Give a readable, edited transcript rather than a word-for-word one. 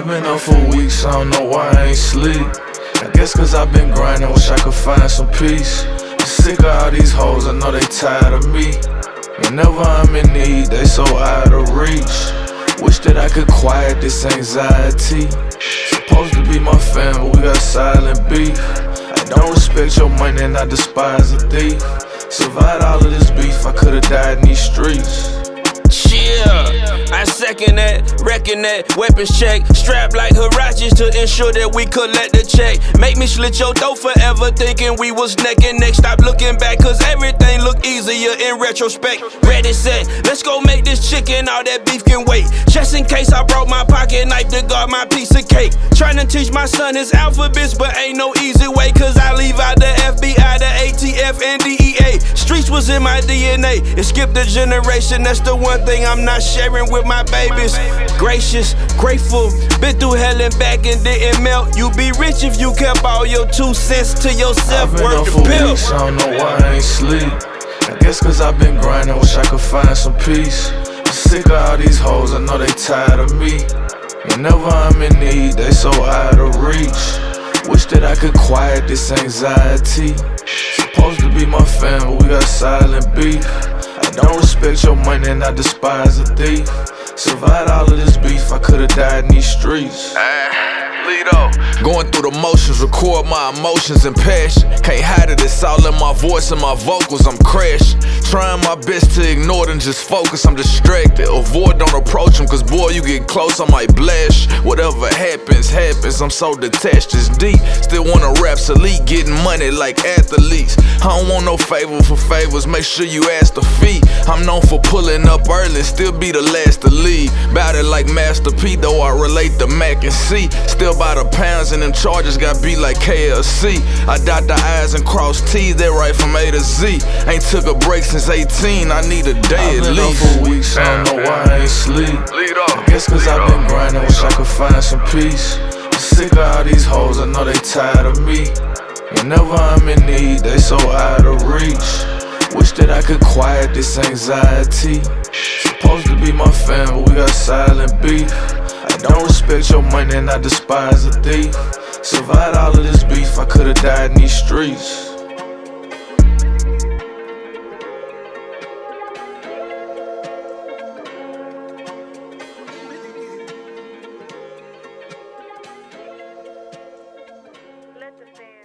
I've been up for weeks, I don't know why I ain't sleep. I guess cause I've been grinding, wish I could find some peace. I'm sick of all these hoes, I know they tired of me. Whenever I'm in need, they so out of reach. Wish that I could quiet this anxiety. Supposed to be my fam, but we got silent beef. I don't respect your money and I despise a thief. Survived all of this beef, I could've died in these streets. Yeah, I second that, reckon that, weapons check. Strapped like Hirachis to ensure that we collect the check. Make me slit your throat forever thinking we was neck and neck. Stop looking back cause everything look easier in retrospect. Ready, set, let's go make this chicken, all that beef can wait. Just in case I broke my pocket knife to guard my piece of cake. Trying to teach my son his alphabets but ain't no easy way. Cause I leave out the FBI, the ATF and DEA. Streets was in my DNA, it skipped a generation. That's the one thing I'm not sharing with my babies. Gracious, grateful, been through hell and back and didn't melt. You be rich if you kept all your 2 cents to yourself. I've been up for weeks, I don't know why I ain't sleep. I guess cause I've been grinding, wish I could find some peace. I'm sick of all these hoes, I know they tired of me. Whenever I'm in need, they so out of reach. Wish that I could quiet this anxiety. Supposed to be my fam, but we got silent beef. I don't respect your money and I despise a thief. Survived all of this beef, I could've died in these streets. Lito, going through the motions, record my emotions and passion. Can't hide it, it's all in my voice and my vocals, I'm crashing. Trying my best to ignore it and just focus, I'm distracted. Avoid, don't approach them, cause boy, you get close, I might blast you. Whatever happens, happens, I'm so detached, it's deep. Still wanna rap elite, getting money like athletes. I don't want no favor for favors, make sure you ask the fee. I'm known for pulling up early, still be the last to leave. Bout it like Master P, though I relate to Mac and C. Still by the pounds and them charges got beat like KLC. I dot the I's and cross T's, they right from A to Z. Ain't took a break since 18, I need a day at least. I've been up for weeks, I don't know why I ain't sleep. I guess cause I've been grinding, wish I could find some peace. I'm sick of all these hoes, I know they tired of me. Whenever I'm in need, they so out of reach. Wish that I could quiet this anxiety. Supposed to be my fam, but we got silent beef. I don't respect your money and I despise a thief. Survived all of this beef, I could've died in these streets. Let the fans